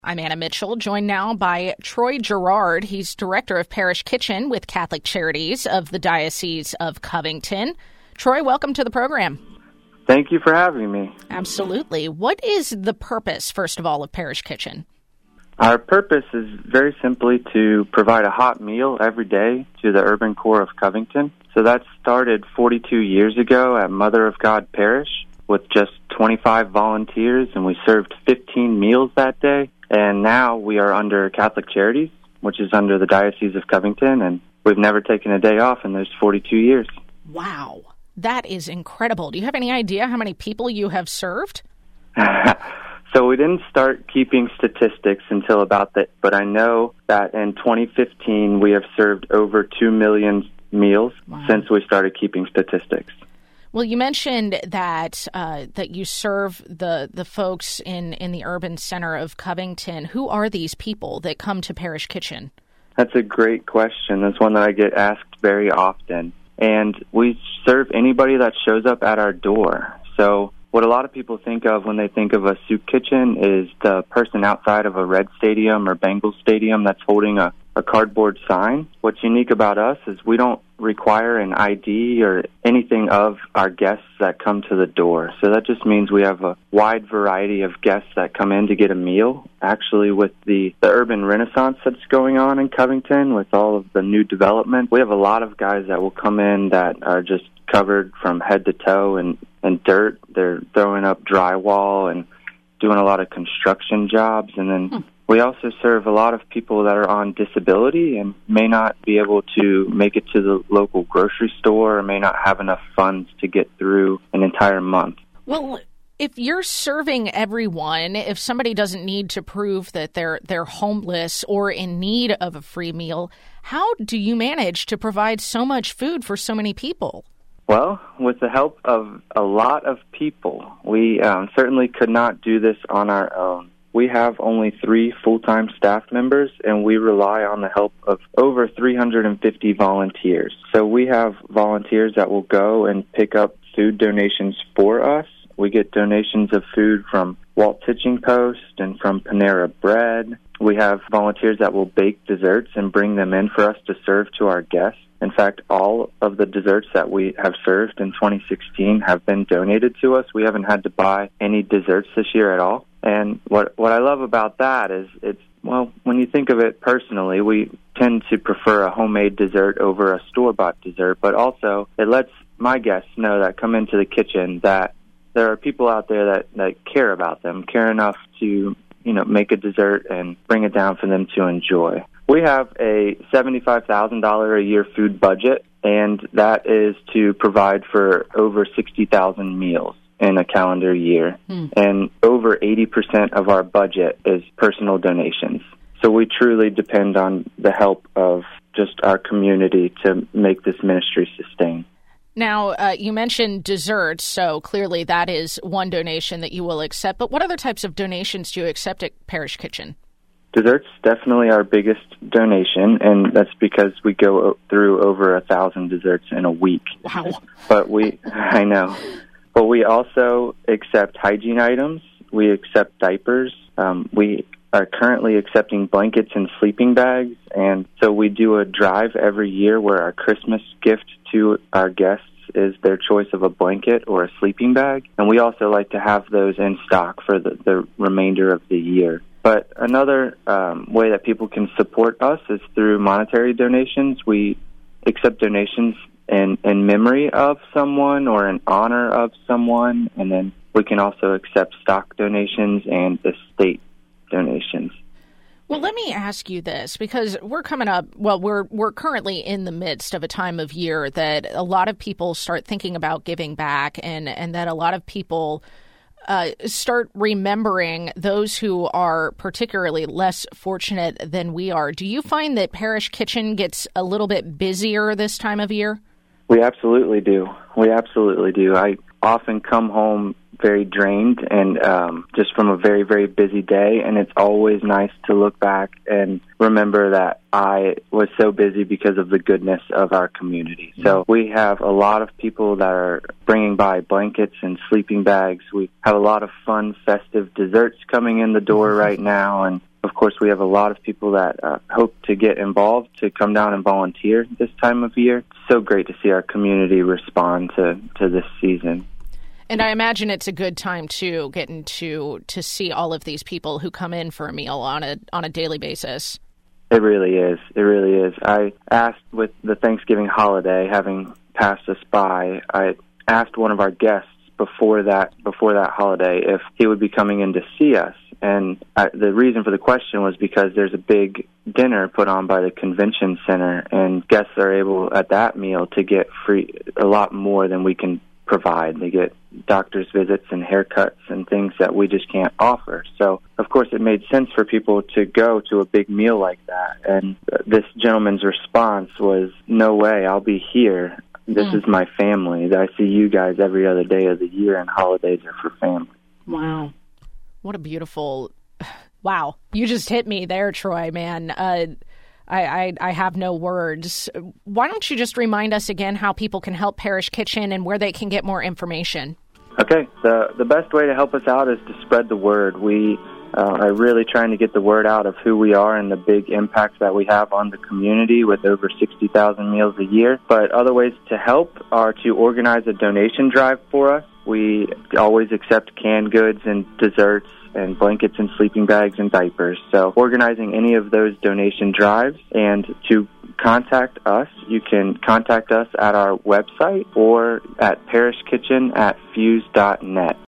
I'm Anna Mitchell, joined now by Troy Gerard. He's Director of Parish Kitchen with Catholic Charities of the Diocese of Covington. Troy, welcome to the program. Thank you for having me. Absolutely. What is the purpose, first of all, of Parish Kitchen? Our purpose is very simply to provide a hot meal every day to the urban core of Covington. So that started 42 years ago at Mother of God Parish with just 25 volunteers, and we served 15 meals that day. And now we are under Catholic Charities, which is under the Diocese of Covington, and we've never taken a day off in those 42 years. Wow, that is incredible. Do you have any idea how many people you have served? So we didn't start keeping statistics until about that, but I know that in 2015 we have served over 2 million meals since we started keeping statistics. Well, you mentioned that that you serve the folks in the urban center of Covington. Who are these people that come to Parish Kitchen? That's a great question. That's one that I get asked very often. And we serve anybody that shows up at our door. So what a lot of people think of when they think of a soup kitchen is the person outside of a Red Stadium or Bengals Stadium that's holding a cardboard sign. What's unique about us is we don't require an ID or anything of our guests that come to the door. So that just means we have a wide variety of guests that come in to get a meal. Actually, with the urban renaissance that's going on in Covington, with all of the new development, we have a lot of guys that will come in that are just covered from head to toe in dirt. They're throwing up drywall and doing a lot of construction jobs. And then we also serve a lot of people that are on disability and may not be able to make it to the local grocery store or may not have enough funds to get through an entire month. Well, if you're serving everyone, if somebody doesn't need to prove that they're homeless or in need of a free meal, how do you manage to provide so much food for so many people? Well, with the help of a lot of people, we certainly could not do this on our own. We have only 3 full-time staff members, and we rely on the help of over 350 volunteers. So we have volunteers that will go and pick up food donations for us. We get donations of food from Walt Hitching Post and from Panera Bread. We have volunteers that will bake desserts and bring them in for us to serve to our guests. In fact, all of the desserts that we have served in 2016 have been donated to us. We haven't had to buy any desserts this year at all. And what I love about that is when you think of it personally, we tend to prefer a homemade dessert over a store-bought dessert, but also it lets my guests know that come into the kitchen that there are people out there that care about them, care enough to, make a dessert and bring it down for them to enjoy. We have a $75,000 a year food budget, and that is to provide for over 60,000 meals in a calendar year. And over 80% of our budget is personal donations. So we truly depend on the help of just our community to make this ministry sustain. Now, you mentioned desserts, so clearly that is one donation that you will accept. But what other types of donations do you accept at Parish Kitchen? Desserts definitely our biggest donation, and that's because we go through over 1,000 desserts in a week. Wow. But I know. But we also accept hygiene items. We accept diapers. We are currently accepting blankets and sleeping bags. And so we do a drive every year where our Christmas gift to our guests is their choice of a blanket or a sleeping bag. And we also like to have those in stock for the remainder of the year. But another way that people can support us is through monetary donations. We accept donations in memory of someone or in honor of someone, and then we can also accept stock donations and estate donations. Well, let me ask you this, because we're coming up, we're currently in the midst of a time of year that a lot of people start thinking about giving back, and that a lot of people start remembering those who are particularly less fortunate than we are. Do you find that Parish Kitchen gets a little bit busier this time of year? We absolutely do. I often come home very drained and just from a very, very busy day, and it's always nice to look back and remember that I was so busy because of the goodness of our community. So we have a lot of people that are bringing by blankets and sleeping bags. We have a lot of fun, festive desserts coming in the door right now, and course, we have a lot of people that hope to get involved, to come down and volunteer this time of year. It's so great to see our community respond to this season. And I imagine it's a good time, too, getting to see all of these people who come in for a meal on a daily basis. It really is. It really is. I asked, with the Thanksgiving holiday having passed us by, I asked one of our guests before that holiday if he would be coming in to see us. And the reason for the question was because there's a big dinner put on by the convention center, and guests are able at that meal to get free a lot more than we can provide. They get doctor's visits and haircuts and things that we just can't offer. So, of course, it made sense for people to go to a big meal like that. And this gentleman's response was, "No way, I'll be here. This is my family. I see you guys every other day of the year, and holidays are for family." Wow. What a beautiful... Wow. You just hit me there, Troy, man. I have no words. Why don't you just remind us again how people can help Parish Kitchen and where they can get more information? Okay. The best way to help us out is to spread the word. We are really trying to get the word out of who we are and the big impact that we have on the community with over 60,000 meals a year. But other ways to help are to organize a donation drive for us. We always accept canned goods and desserts and blankets and sleeping bags and diapers. So organizing any of those donation drives, and to contact us, you can contact us at our website or at parishkitchen@fuse.net.